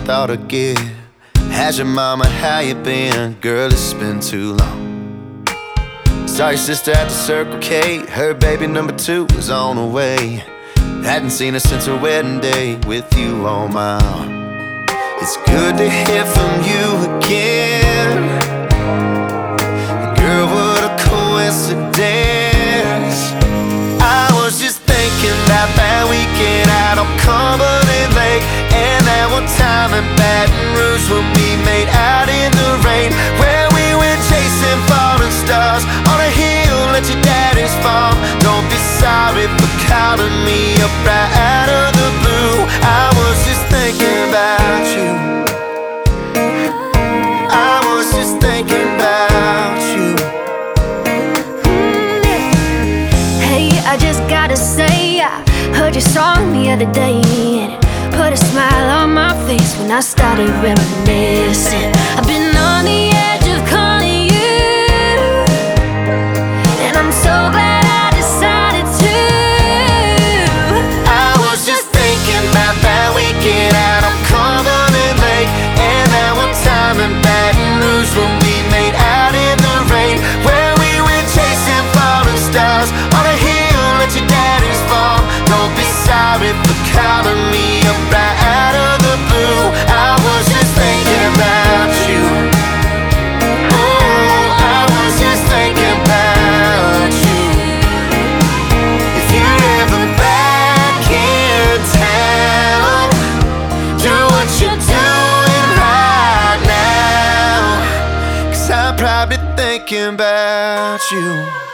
thought I'd get. How's your mama, how you been? Girl, it's been too long. Saw your sister at the Circle K. Her baby number 2 was on the way. Hadn't seen her since her wedding day with you on my arm. It's good to hear from you again. Girl, what a coincidence. I was just thinking about that weekend out on Cumberland Lake, and that one time in Baton Rouge when we made out in the rain, where we went chasing falling stars on a hill at your daddy's farm. Don't be sorry for calling me up right out of the blue. I was just thinking about you. I was just thinking about you. Hey, I just gotta say, I heard your song the other day, and it put a smile on my face when I started reminiscing. I've been on the edge of calling you, and I'm so glad I decided to. I was just thinking about that weekend out on Cumberland Lake, and that one time in Baton Rouge when we made out in the rain, where we went chasing falling stars on a hill at your daddy's farm. Don't be sorry for calling me up right out of the blue. I was just thinking about you. Oh, I was just thinking about you. If you're ever back in town, do what you're doing right now, 'cause I'm probably thinking about you.